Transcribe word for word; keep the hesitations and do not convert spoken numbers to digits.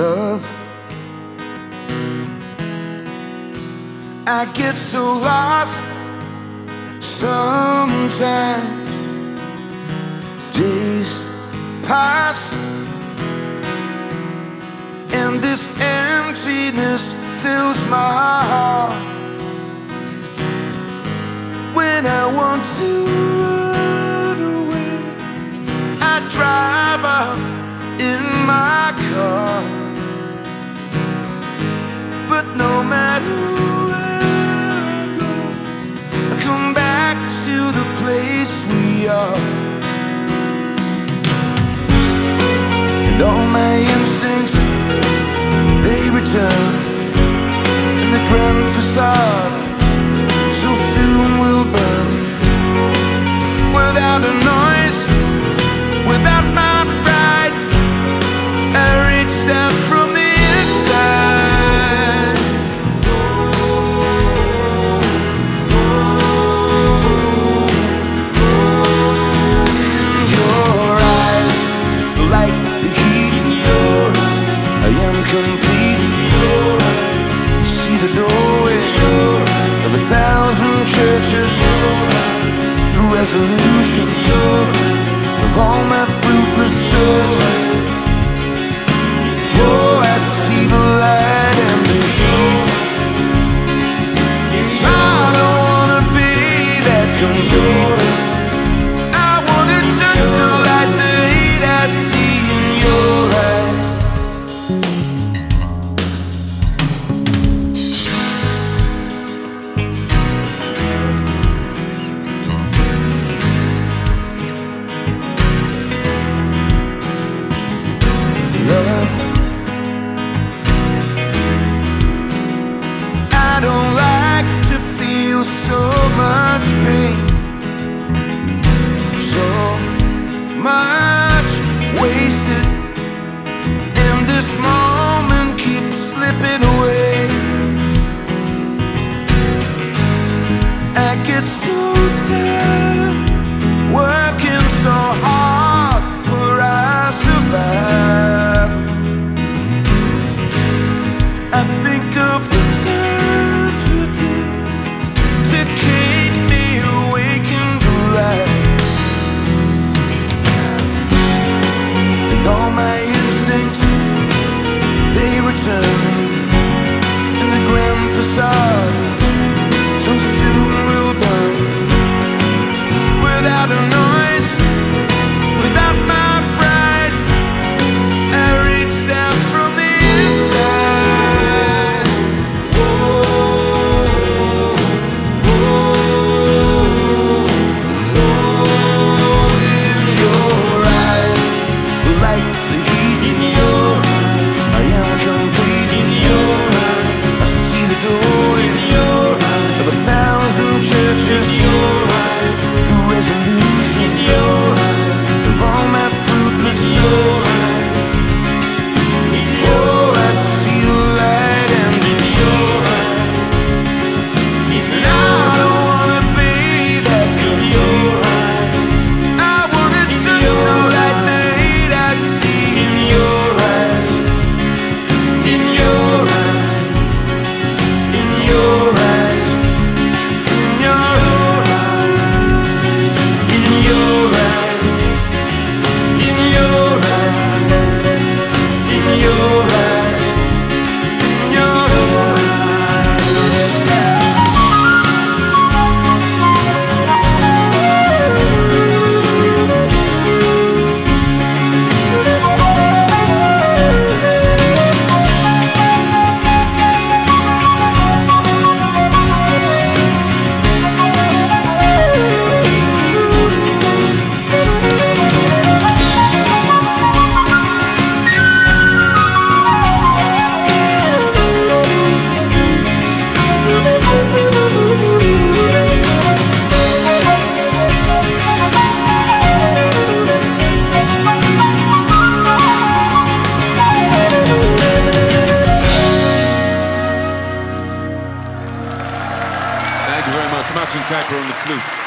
love. I get so lost sometimes. Days pass and this emptiness fills my heart. When I want to run away, I drive off in my car. But no matter where I go, I come back to the place we are. And all my instincts, they return, and the grand facade so soon will burn. Without a noise, without my pride, I reached out from the inside. In your eyes, like the heat in your eyes, I am complete in your eyes. See the doorway of a thousand churches, the resolution of all my fruitless searches. Oh, I see the light and the heat. I don't wanna be that complete. I wanna touch the light, the heat I see in your eyes. Love, I don't like to feel so much pain, so much wasted, and this moment keeps slipping away. I get so tired, working so hard, but I survive. I think of the times with you to keep me awake and alive. And all my instincts, they return, and the grand facade so soon will burn. Without a noise, without my pride, I reached out from the inside. Like the heat in your eyes, I am complete in your eyes. I see the door in your eyes of a thousand churches. Your eyes, the resolution in your eyes of all my fruitless searches. Oh, I see the light and it's your eyes, and I don't wanna be that complete. I wanna touch the light, the heat I see in your eyes, in your eyes, in your eyes, in your eyes, in your eyes, in your eyes, in your eyes, in your Thank you very much. Martin Kacker on the flute.